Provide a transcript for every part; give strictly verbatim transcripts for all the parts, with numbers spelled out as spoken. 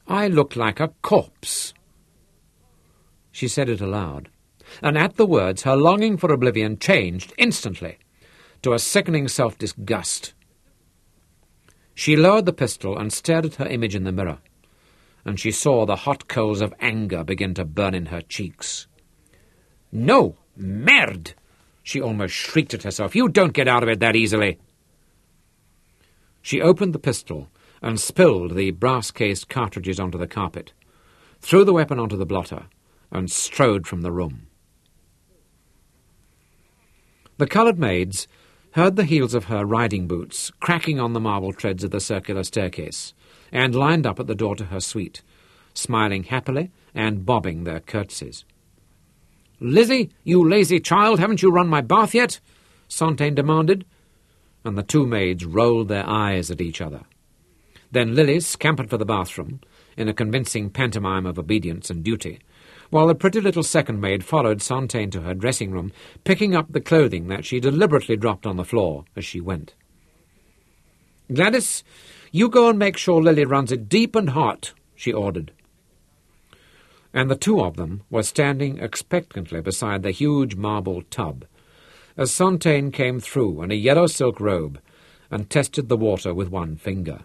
I look like a corpse." She said it aloud, and at the words her longing for oblivion changed instantly to a sickening self-disgust. She lowered the pistol and stared at her image in the mirror, and she saw the hot coals of anger begin to burn in her cheeks. "No, merde!" she almost shrieked at herself. "You don't get out of it that easily." She opened the pistol and spilled the brass-cased cartridges onto the carpet, threw the weapon onto the blotter, and strode from the room. The coloured maids heard the heels of her riding boots cracking on the marble treads of the circular staircase, and lined up at the door to her suite, smiling happily and bobbing their curtsies. "Lizzie, you lazy child, haven't you run my bath yet?" Sontaine demanded, and the two maids rolled their eyes at each other. Then Lily scampered for the bathroom, in a convincing pantomime of obedience and duty, while the pretty little second maid followed Sontaine to her dressing-room, picking up the clothing that she deliberately dropped on the floor as she went. "Gladys, you go and make sure Lily runs it deep and hot," she ordered. And the two of them were standing expectantly beside the huge marble tub, as Sontaine came through in a yellow silk robe and tested the water with one finger.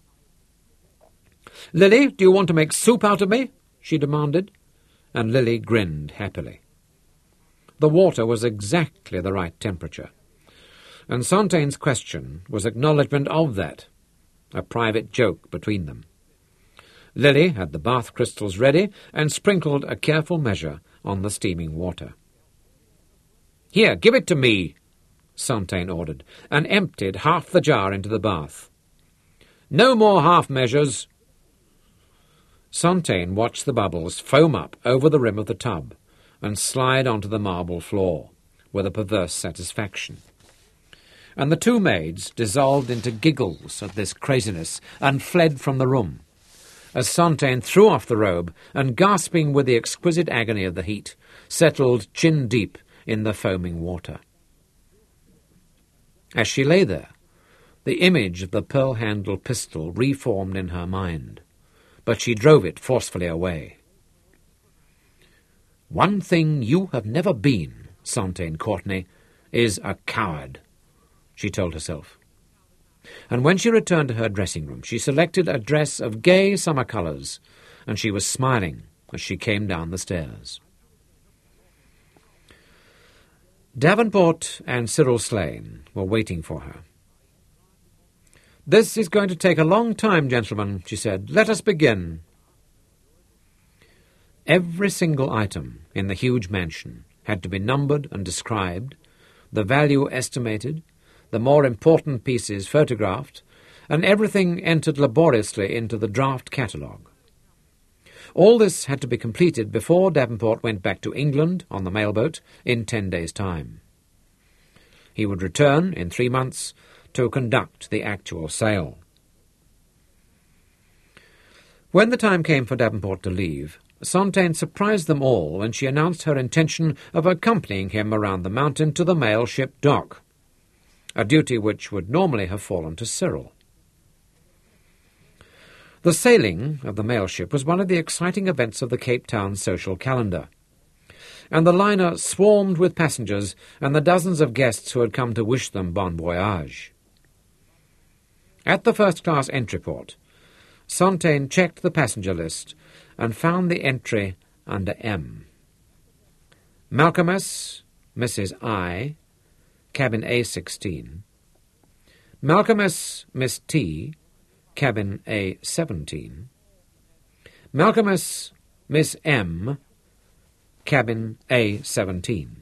"Lily, do you want to make soup out of me?" she demanded, and Lily grinned happily. The water was exactly the right temperature, and Sontaine's question was acknowledgment of that, a private joke between them. Lily had the bath crystals ready and sprinkled a careful measure on the steaming water. "Here, give it to me," Sontaine ordered, and emptied half the jar into the bath. "No more half measures." Sontaine watched the bubbles foam up over the rim of the tub and slide onto the marble floor with a perverse satisfaction. And the two maids dissolved into giggles at this craziness and fled from the room, as Sontaine threw off the robe and, gasping with the exquisite agony of the heat, settled chin-deep in the foaming water. As she lay there, the image of the pearl-handled pistol reformed in her mind, but she drove it forcefully away. "One thing you have never been, Sontaine Courtenay, is a coward," she told herself. And when she returned to her dressing-room, she selected a dress of gay summer colours, and she was smiling as she came down the stairs. Davenport and Cyril Slane were waiting for her. "This is going to take a long time, gentlemen," she said. "Let us begin." Every single item in the huge mansion had to be numbered and described, the value estimated, the more important pieces photographed, and everything entered laboriously into the draft catalogue. All this had to be completed before Davenport went back to England on the mailboat in ten days' time. He would return in three months to conduct the actual sale. When the time came for Davenport to leave, Sontaine surprised them all when she announced her intention of accompanying him around the mountain to the mail ship dock, a duty which would normally have fallen to Cyril. The sailing of the mail ship was one of the exciting events of the Cape Town social calendar, and the liner swarmed with passengers and the dozens of guests who had come to wish them bon voyage. At the first-class entry port, Sontaine checked the passenger list and found the entry under M. Malcolmus, Missus I, cabin A sixteen. Malcolmus, Miss T, cabin A seventeen. Malcolmus, Miss M, cabin A seventeen.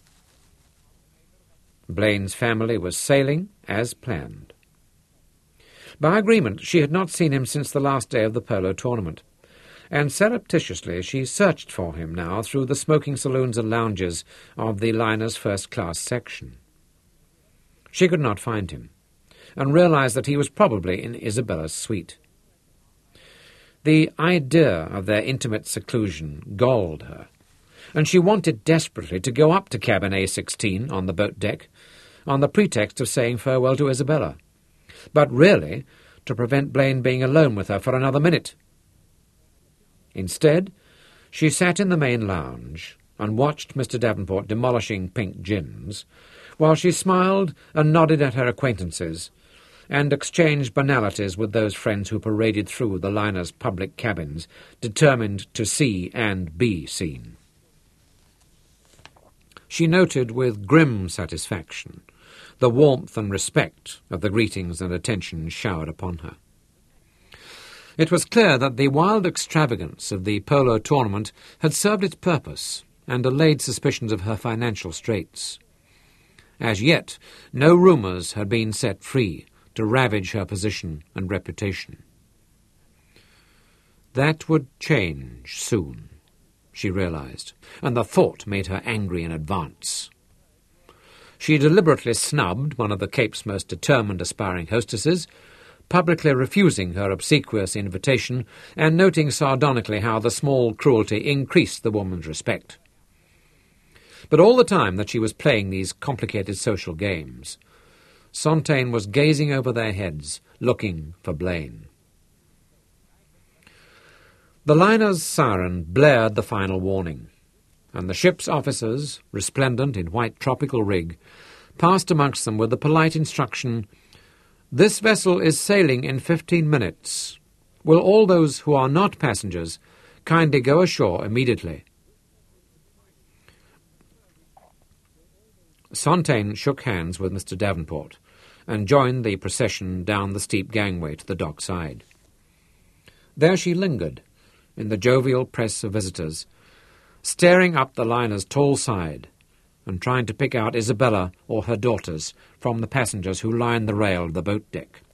Blaine's family was sailing as planned. By agreement, she had not seen him since the last day of the polo tournament, and surreptitiously she searched for him now through the smoking saloons and lounges of the liner's first-class section. She could not find him, and realized that he was probably in Isabella's suite. The idea of their intimate seclusion galled her, and she wanted desperately to go up to cabin A sixteen on the boat deck on the pretext of saying farewell to Isabella, but really to prevent Blaine being alone with her for another minute. Instead, she sat in the main lounge and watched Mister Davenport demolishing pink gins, while she smiled and nodded at her acquaintances and exchanged banalities with those friends who paraded through the liner's public cabins, determined to see and be seen. She noted with grim satisfaction the warmth and respect of the greetings and attention showered upon her. It was clear that the wild extravagance of the polo tournament had served its purpose and allayed suspicions of her financial straits. As yet, no rumours had been set free to ravage her position and reputation. That would change soon, she realized, and the thought made her angry in advance. She deliberately snubbed one of the Cape's most determined aspiring hostesses, publicly refusing her obsequious invitation and noting sardonically how the small cruelty increased the woman's respect. But all the time that she was playing these complicated social games, Sontaine was gazing over their heads, looking for Blaine. The liner's siren blared the final warning, and the ship's officers, resplendent in white tropical rig, passed amongst them with the polite instruction, "This vessel is sailing in fifteen minutes. Will all those who are not passengers kindly go ashore immediately?" Sontaine shook hands with Mister Davenport and joined the procession down the steep gangway to the dock side. There she lingered, in the jovial press of visitors, staring up the liner's tall side and trying to pick out Isabella or her daughters from the passengers who lined the rail of the boat deck.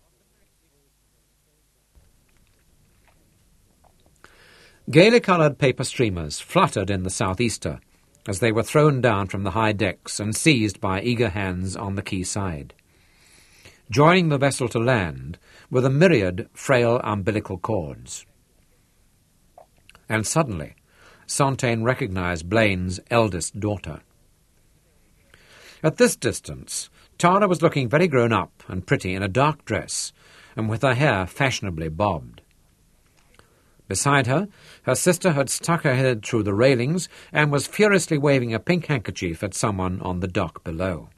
Gaily coloured paper streamers fluttered in the southeaster as they were thrown down from the high decks and seized by eager hands on the quay side. Joining the vessel to land were the myriad frail umbilical cords. And suddenly, Sontaine recognized Blaine's eldest daughter. At this distance, Tara was looking very grown up and pretty in a dark dress and with her hair fashionably bobbed. Beside her, her sister had stuck her head through the railings and was furiously waving a pink handkerchief at someone on the dock below.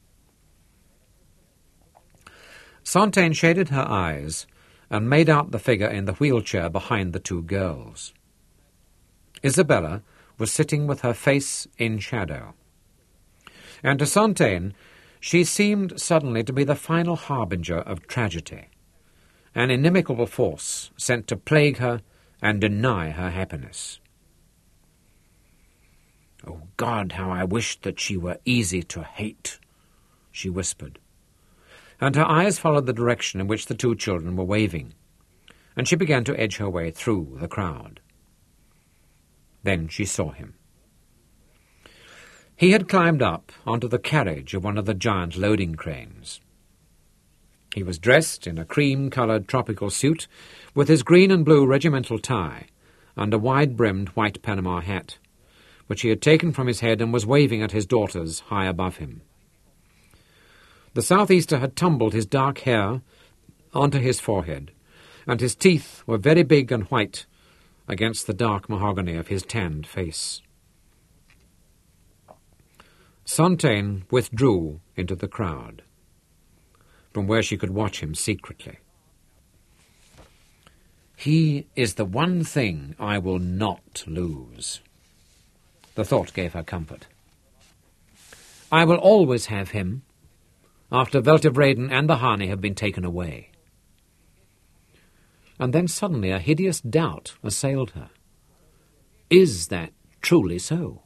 Sontaine shaded her eyes and made out the figure in the wheelchair behind the two girls. Isabella was sitting with her face in shadow. And to Sontaine, she seemed suddenly to be the final harbinger of tragedy, an inimical force sent to plague her and deny her happiness. "Oh, God, how I wished that she were easy to hate," she whispered, and her eyes followed the direction in which the two children were waving, and she began to edge her way through the crowd. Then she saw him. He had climbed up onto the carriage of one of the giant loading cranes. He was dressed in a cream-coloured tropical suit with his green and blue regimental tie and a wide-brimmed white Panama hat, which he had taken from his head and was waving at his daughters high above him. The southeaster had tumbled his dark hair onto his forehead, and his teeth were very big and white against the dark mahogany of his tanned face. Sontaine withdrew into the crowd, from where she could watch him secretly. "He is the one thing I will not lose." The thought gave her comfort. "I will always have him, after Veltevreden and the Hani have been taken away." And then suddenly a hideous doubt assailed her. Is that truly so?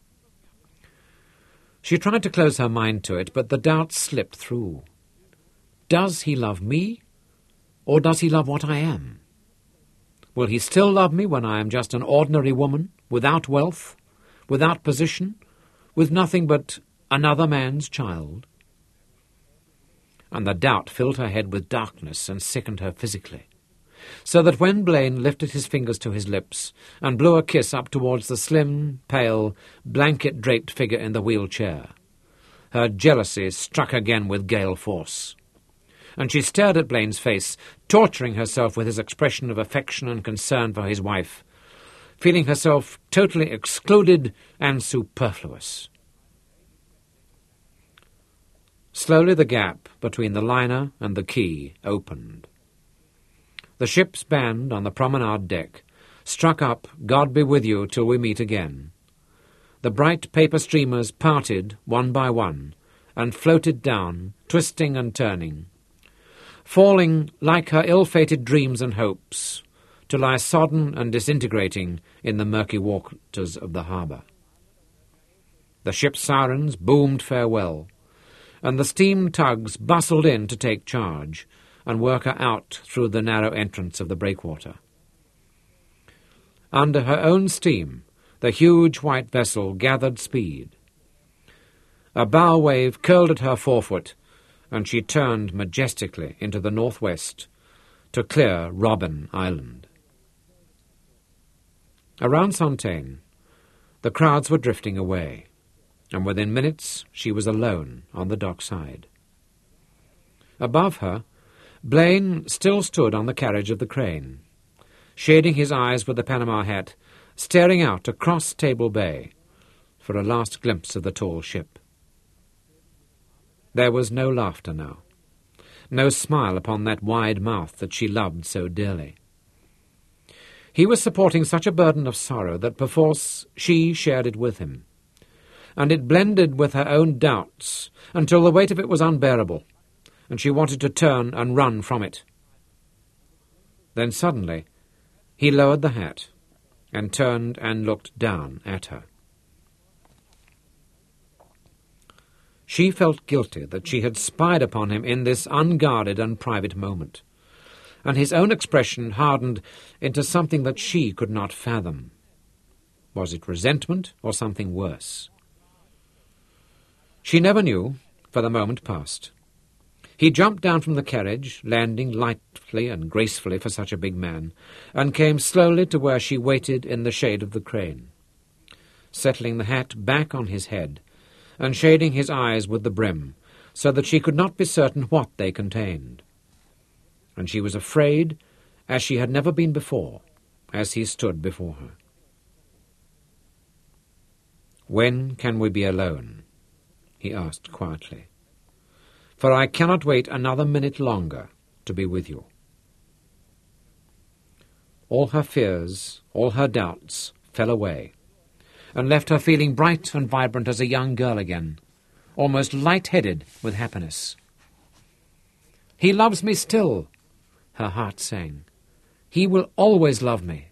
She tried to close her mind to it, but the doubt slipped through. Does he love me, or does he love what I am? Will he still love me when I am just an ordinary woman, without wealth, without position, with nothing but another man's child? And the doubt filled her head with darkness and sickened her physically, so that when Blaine lifted his fingers to his lips and blew a kiss up towards the slim, pale, blanket-draped figure in the wheelchair, her jealousy struck again with gale force, and she stared at Blaine's face, torturing herself with his expression of affection and concern for his wife, feeling herself totally excluded and superfluous. Slowly the gap between the liner and the quay opened. The ship's band on the promenade deck struck up God Be With You Till We Meet Again. The bright paper streamers parted one by one and floated down, twisting and turning, falling like her ill-fated dreams and hopes, to lie sodden and disintegrating in the murky waters of the harbour. The ship's sirens boomed farewell, and the steam tugs bustled in to take charge and work her out through the narrow entrance of the breakwater. Under her own steam, the huge white vessel gathered speed. A bow wave curled at her forefoot, and she turned majestically into the northwest to clear Robben Island. Around Sontaine, the crowds were drifting away, and within minutes she was alone on the dockside. Above her, Blaine still stood on the carriage of the crane, shading his eyes with the Panama hat, staring out across Table Bay for a last glimpse of the tall ship. There was no laughter now, no smile upon that wide mouth that she loved so dearly. He was supporting such a burden of sorrow that perforce she shared it with him, and it blended with her own doubts until the weight of it was unbearable, and she wanted to turn and run from it. Then suddenly he lowered the hat and turned and looked down at her. She felt guilty that she had spied upon him in this unguarded and private moment, and his own expression hardened into something that she could not fathom. Was it resentment or something worse? She never knew, for the moment past. He jumped down from the carriage, landing lightly and gracefully for such a big man, and came slowly to where she waited in the shade of the crane, settling the hat back on his head, and shading his eyes with the brim, so that she could not be certain what they contained. And she was afraid, as she had never been before, as he stood before her. "When can we be alone?" he asked quietly. "For I cannot wait another minute longer to be with you." All her fears, all her doubts fell away, and left her feeling bright and vibrant as a young girl again, almost light-headed with happiness. "He loves me still," her heart sang. "He will always love me."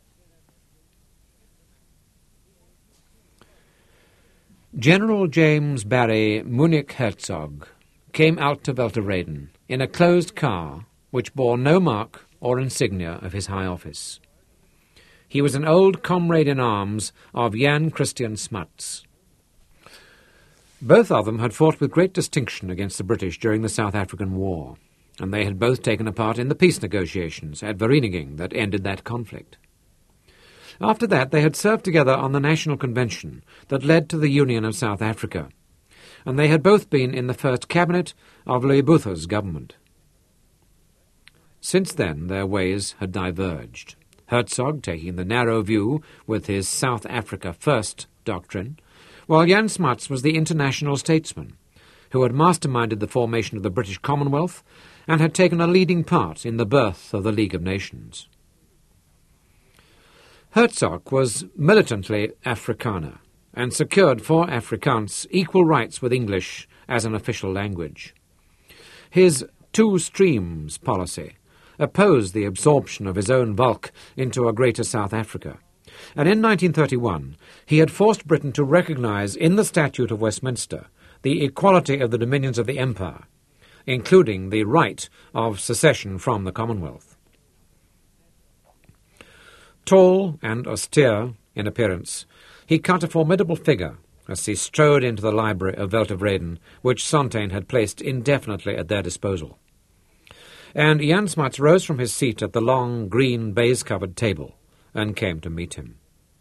General James Barry Munich Herzog came out to Welterreden in a closed car which bore no mark or insignia of his high office. He was an old comrade-in-arms of Jan Christian Smuts. Both of them had fought with great distinction against the British during the South African War, and they had both taken a part in the peace negotiations at Vereeniging that ended that conflict. After that, they had served together on the National Convention that led to the Union of South Africa, and they had both been in the first cabinet of Louis Botha's government. Since then, their ways had diverged, Herzog taking the narrow view with his South Africa First doctrine, while Jan Smuts was the international statesman who had masterminded the formation of the British Commonwealth and had taken a leading part in the birth of the League of Nations. Herzog was militantly Afrikaner and secured for Afrikaans equal rights with English as an official language. His two streams policy opposed the absorption of his own bulk into a greater South Africa, and in nineteen thirty-one he had forced Britain to recognise in the Statute of Westminster the equality of the dominions of the Empire, including the right of secession from the Commonwealth. Tall and austere in appearance, he cut a formidable figure as he strode into the library of Welterreden, which Sontaine had placed indefinitely at their disposal. And Jan Smuts rose from his seat at the long, green, baize-covered table and came to meet him.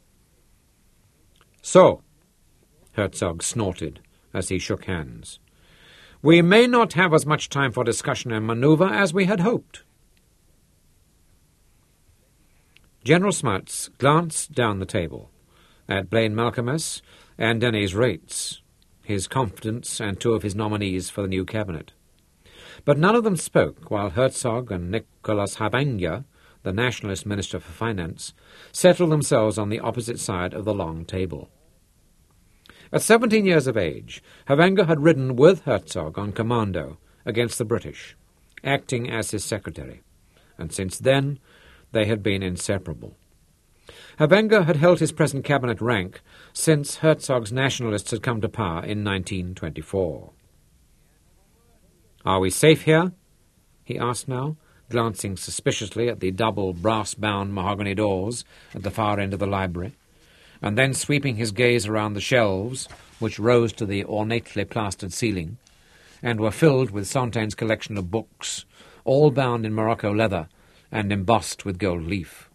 "So," Herzog snorted as he shook hands, "we may not have as much time for discussion and manoeuvre as we had hoped." General Smuts glanced down the table at Blaine Malcolmus and Denys Rates, his confidants and two of his nominees for the new cabinet. But none of them spoke while Herzog and Nicholas Habenga, the Nationalist Minister for Finance, settled themselves on the opposite side of the long table. At seventeen years of age, Habenga had ridden with Herzog on commando against the British, acting as his secretary, and since then they had been inseparable. Habenga had held his present cabinet rank since Herzog's nationalists had come to power in nineteen twenty-four. "Are we safe here?" he asked now, glancing suspiciously at the double brass-bound mahogany doors at the far end of the library, and then sweeping his gaze around the shelves, which rose to the ornately plastered ceiling, and were filled with Santane's collection of books, all bound in Morocco leather and embossed with gold leaf.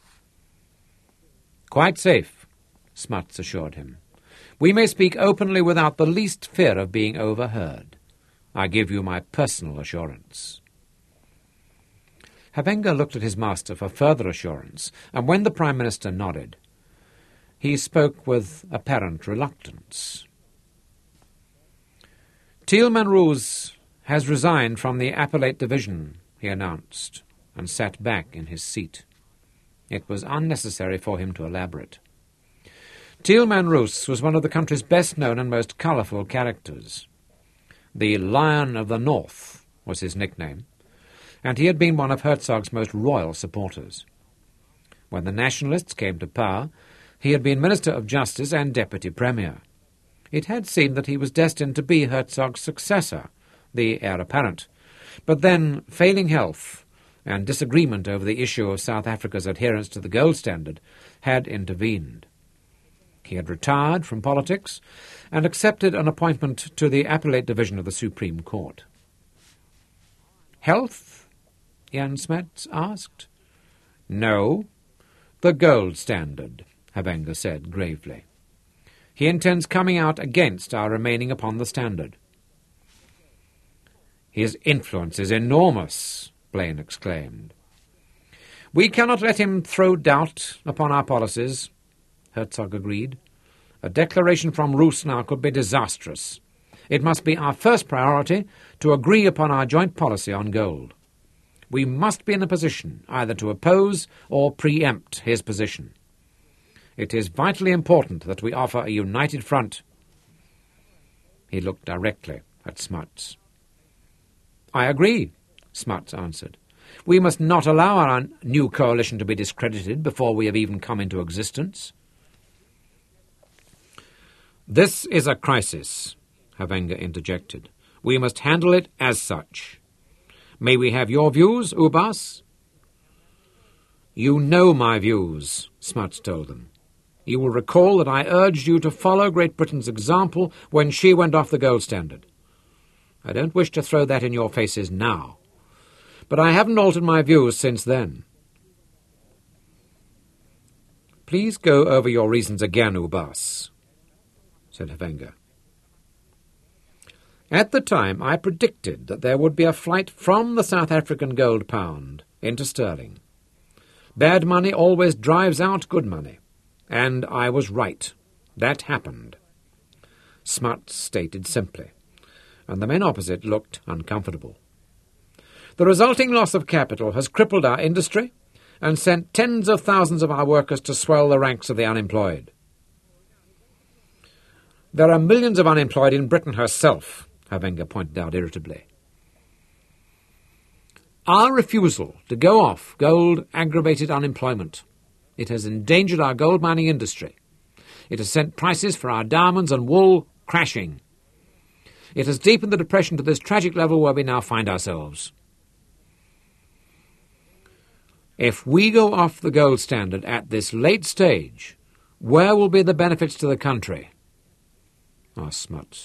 "Quite safe," Smuts assured him. "We may speak openly without the least fear of being overheard. I give you my personal assurance." Habenga looked at his master for further assurance, and when the Prime Minister nodded, he spoke with apparent reluctance. "Thielemann Roos has resigned from the Appellate Division," he announced, and sat back in his seat. It was unnecessary for him to elaborate. Thielemann Roos was one of the country's best-known and most colourful characters. The Lion of the North was his nickname, and he had been one of Herzog's most royal supporters. When the Nationalists came to power, he had been Minister of Justice and Deputy Premier. It had seemed that he was destined to be Herzog's successor, the heir apparent, but then, failing health and disagreement over the issue of South Africa's adherence to the gold standard, had intervened. He had retired from politics and accepted an appointment to the Appellate Division of the Supreme Court. "Health?" Jan Smuts asked. "No, the gold standard," Habenga said gravely. "He intends coming out against our remaining upon the standard." "His influence is enormous," Blaine exclaimed. "We cannot let him throw doubt upon our policies," Herzog agreed. "A declaration from Roos now could be disastrous. It must be our first priority to agree upon our joint policy on gold. We must be in a position either to oppose or preempt his position. It is vitally important that we offer a united front." He looked directly at Smuts. "I agree," Smuts answered. "We must not allow our new coalition to be discredited before we have even come into existence." "This is a crisis," Habenga interjected. "We must handle it as such. May we have your views, Ubas?" "You know my views," Smuts told them. "You will recall that I urged you to follow Great Britain's example when she went off the gold standard. I don't wish to throw that in your faces now, but I haven't altered my views since then." "Please go over your reasons again, Ubas," said Habenga. "At the time I predicted that there would be a flight from the South African gold pound into sterling. Bad money always drives out good money, and I was right. That happened," Smuts stated simply, and the men opposite looked uncomfortable. "The resulting loss of capital has crippled our industry and sent tens of thousands of our workers to swell the ranks of the unemployed. There are millions of unemployed in Britain herself," Habenga pointed out irritably. "Our refusal to go off gold aggravated unemployment. It has endangered our gold mining industry. It has sent prices for our diamonds and wool crashing. It has deepened the depression to this tragic level where we now find ourselves. If we go off the gold standard at this late stage, where will be the benefits to the country?" asked Smuts.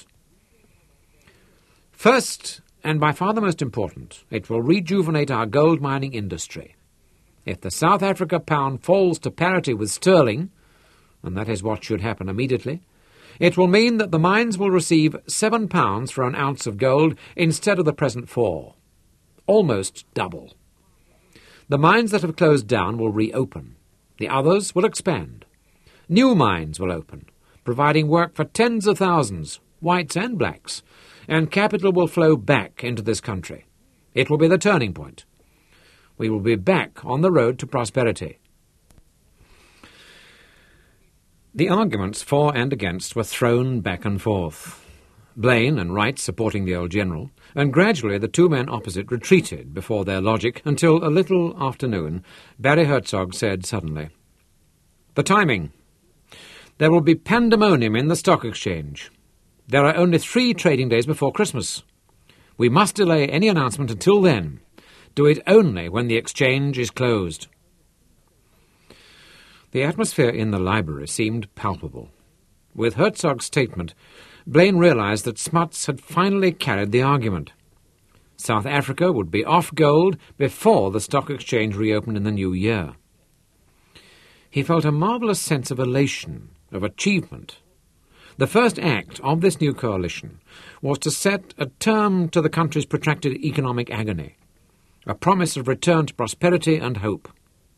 "First, and by far the most important, it will rejuvenate our gold mining industry. If the South Africa pound falls to parity with sterling, and that is what should happen immediately, it will mean that the mines will receive seven pounds for an ounce of gold instead of the present four. Almost double. The mines that have closed down will reopen, The others will expand. New mines will open, providing work for tens of thousands, whites and blacks, and capital will flow back into this country. It will be the turning point. We will be back on the road to prosperity. The arguments for and against were thrown back and forth. Blaine and Wright supporting the old general, and gradually the two men opposite retreated before their logic until a little after noon Barry Hertzog said suddenly, "The timing. There will be pandemonium in the stock exchange. There are only three trading days before Christmas. We must delay any announcement until then. Do it only when the exchange is closed." The atmosphere in the library seemed palpable. With Herzog's statement, Blaine realized that Smuts had finally carried the argument. South Africa would be off gold before the stock exchange reopened in the new year. He felt a marvellous sense of elation, of achievement. The first act of this new coalition was to set a term to the country's protracted economic agony, a promise of return to prosperity and hope.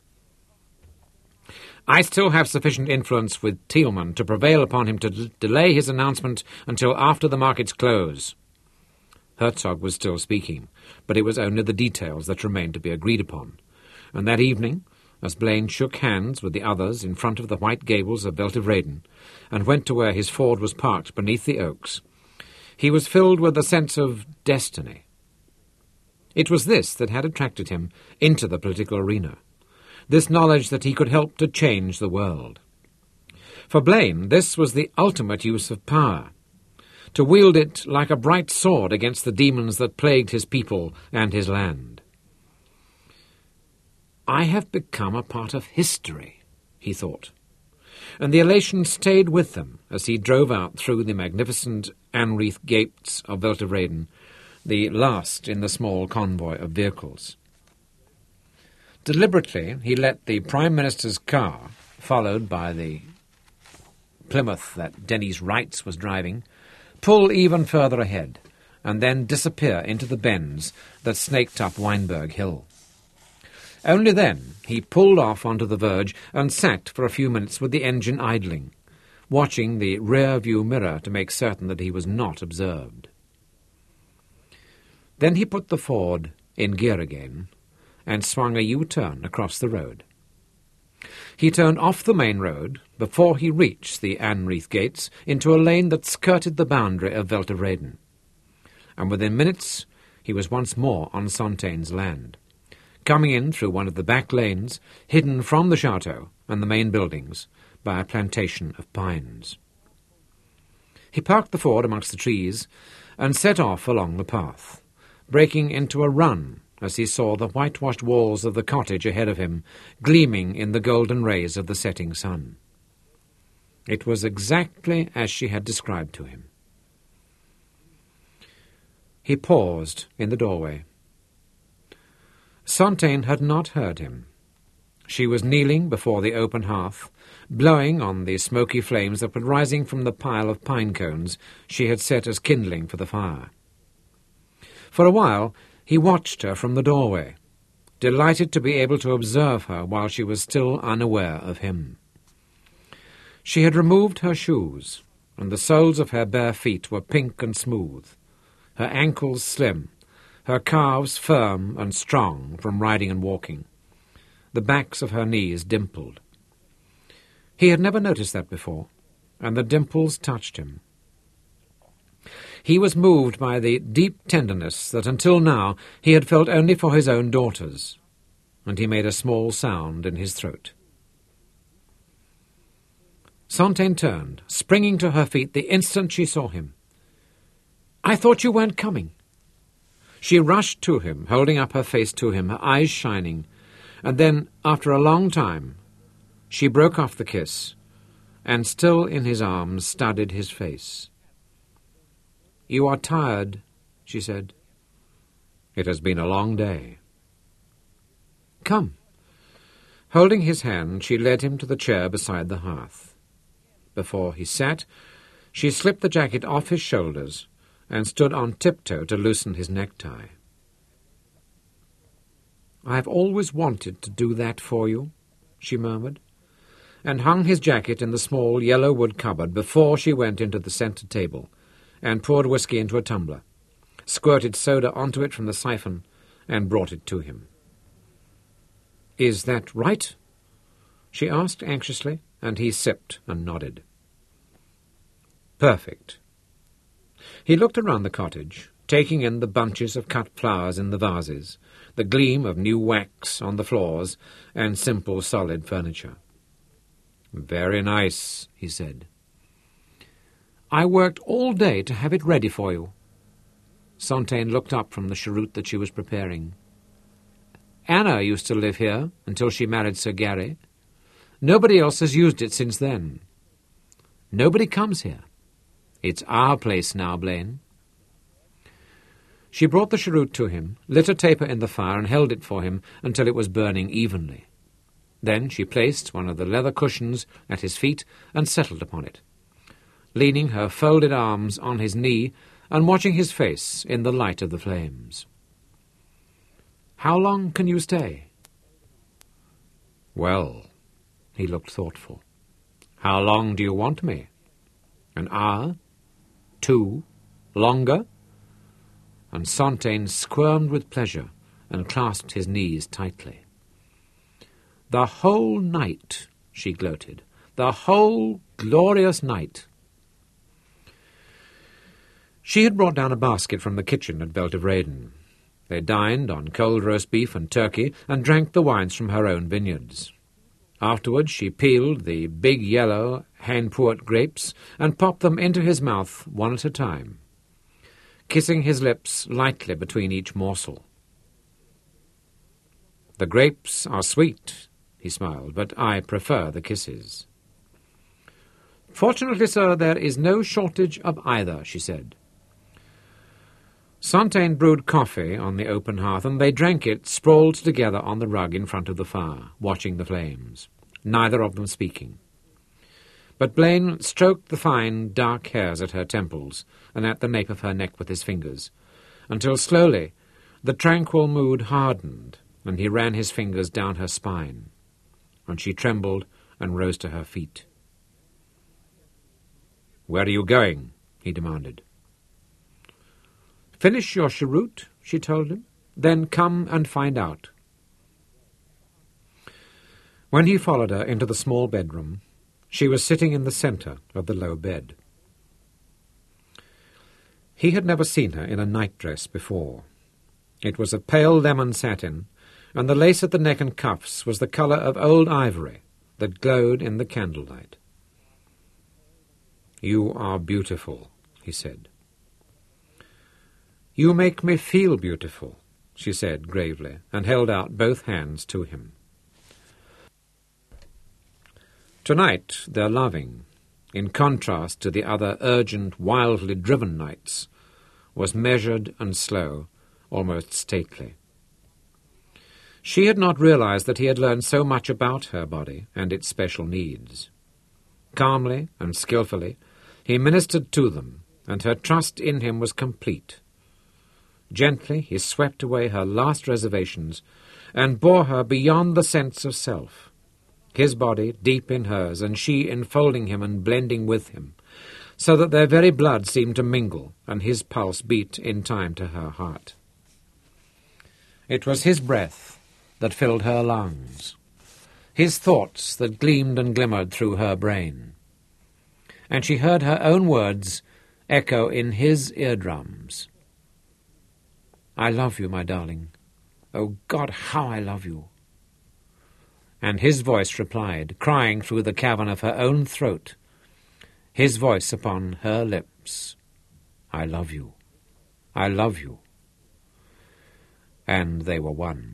"I still have sufficient influence with Thielmann to prevail upon him to d- delay his announcement until after the markets close." Herzog was still speaking, but it was only the details that remained to be agreed upon. And that evening, as Blaine shook hands with the others in front of the white gables of Weltevreden and went to where his Ford was parked beneath the oaks, he was filled with a sense of destiny. It was this that had attracted him into the political arena, this knowledge that he could help to change the world. For Blaine, this was the ultimate use of power, to wield it like a bright sword against the demons that plagued his people and his land. "I have become a part of history," he thought, and the elation stayed with them as he drove out through the magnificent Anrieth gates of Weltevreden, the last in the small convoy of vehicles. Deliberately, he let the Prime Minister's car, followed by the Plymouth that Dennis Wrights was driving, pull even further ahead, and then disappear into the bends that snaked up Weinberg Hill. Only then he pulled off onto the verge and sat for a few minutes with the engine idling, watching the rear-view mirror to make certain that he was not observed. Then he put the Ford in gear again and swung a U-turn across the road. He turned off the main road before he reached the Anrieth gates into a lane that skirted the boundary of Weltevreden, and within minutes he was once more on Sontaine's land, coming in through one of the back lanes, hidden from the chateau and the main buildings by a plantation of pines. He parked the Ford amongst the trees and set off along the path, breaking into a run as he saw the whitewashed walls of the cottage ahead of him gleaming in the golden rays of the setting sun. It was exactly as she had described to him. He paused in the doorway. Sontaine had not heard him. She was kneeling before the open hearth, blowing on the smoky flames that were rising from the pile of pine cones she had set as kindling for the fire. For a while he watched her from the doorway, delighted to be able to observe her while she was still unaware of him. She had removed her shoes, and the soles of her bare feet were pink and smooth, her ankles slim, her calves firm and strong from riding and walking, the backs of her knees dimpled. He had never noticed that before, and the dimples touched him. He was moved by the deep tenderness that until now he had felt only for his own daughters, and he made a small sound in his throat. Sontaine turned, springing to her feet the instant she saw him. "I thought you weren't coming." She rushed to him, holding up her face to him, her eyes shining, and then, after a long time, she broke off the kiss, and still in his arms studied his face. "You are tired," she said. "It has been a long day." "Come." Holding his hand, she led him to the chair beside the hearth. Before he sat, she slipped the jacket off his shoulders and stood on tiptoe to loosen his necktie. "I have always wanted to do that for you," she murmured, and hung his jacket in the small yellow wood cupboard before she went into the centre table and poured whisky into a tumbler, squirted soda onto it from the siphon, and brought it to him. "Is that right?" she asked anxiously, and he sipped and nodded. "Perfect." He looked around the cottage, taking in the bunches of cut flowers in the vases, the gleam of new wax on the floors, and simple solid furniture. "Very nice," he said. "I worked all day to have it ready for you." Sontaine looked up from the cheroot that she was preparing. "Anna used to live here until she married Sir Gary. Nobody else has used it since then. Nobody comes here. It's our place now, Blaine." She brought the cheroot to him, lit a taper in the fire, and held it for him until it was burning evenly. Then she placed one of the leather cushions at his feet and settled upon it, leaning her folded arms on his knee and watching his face in the light of the flames. "How long can you stay?" "Well," he looked thoughtful, "how long do you want me? An hour? Two? Longer?" And Sontaine squirmed with pleasure and clasped his knees tightly. "The whole night," she gloated, "the whole glorious night." She had brought down a basket from the kitchen at Belt of Raiden. They dined on cold roast beef and turkey and drank the wines from her own vineyards. Afterwards she peeled the big yellow Hainport grapes and popped them into his mouth one at a time, kissing his lips lightly between each morsel. "The grapes are sweet," he smiled, "but I prefer the kisses." "Fortunately, sir, there is no shortage of either," she said. Sontaine brewed coffee on the open hearth, and they drank it sprawled together on the rug in front of the fire, watching the flames, neither of them speaking. But Blaine stroked the fine, dark hairs at her temples and at the nape of her neck with his fingers, until slowly the tranquil mood hardened, and he ran his fingers down her spine, and she trembled and rose to her feet. "Where are you going?" he demanded. "Finish your cheroot," she told him, "then come and find out." When he followed her into the small bedroom, she was sitting in the centre of the low bed. He had never seen her in a nightdress before. It was of pale lemon satin, and the lace at the neck and cuffs was the colour of old ivory that glowed in the candlelight. "You are beautiful," he said. "You make me feel beautiful," she said gravely, and held out both hands to him. Tonight their loving, in contrast to the other urgent, wildly driven nights, was measured and slow, almost stately. She had not realized that he had learned so much about her body and its special needs. Calmly and skillfully he ministered to them, and her trust in him was complete. Gently he swept away her last reservations and bore her beyond the sense of self, his body deep in hers and she enfolding him and blending with him, so that their very blood seemed to mingle and his pulse beat in time to her heart. It was his breath that filled her lungs, his thoughts that gleamed and glimmered through her brain, and she heard her own words echo in his eardrums. "I love you, my darling. Oh, God, how I love you." And his voice replied, crying through the cavern of her own throat, his voice upon her lips, "I love you. I love you." And they were one.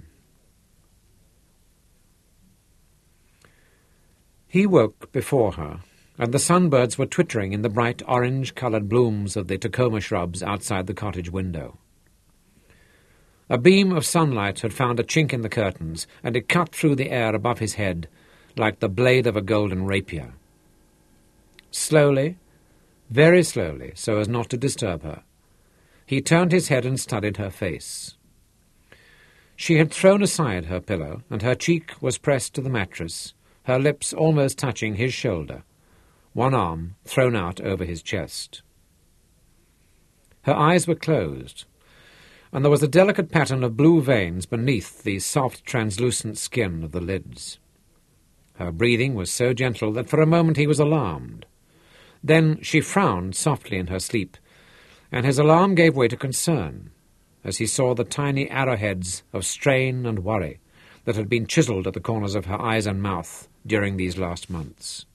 He woke before her, and the sunbirds were twittering in the bright orange-coloured blooms of the Tacoma shrubs outside the cottage window. A beam of sunlight had found a chink in the curtains, and it cut through the air above his head like the blade of a golden rapier. Slowly, very slowly, so as not to disturb her, he turned his head and studied her face. She had thrown aside her pillow, and her cheek was pressed to the mattress, her lips almost touching his shoulder, one arm thrown out over his chest. Her eyes were closed, and there was a delicate pattern of blue veins beneath the soft, translucent skin of the lids. Her breathing was so gentle that for a moment he was alarmed. Then she frowned softly in her sleep, and his alarm gave way to concern as he saw the tiny arrowheads of strain and worry that had been chiselled at the corners of her eyes and mouth during these last months.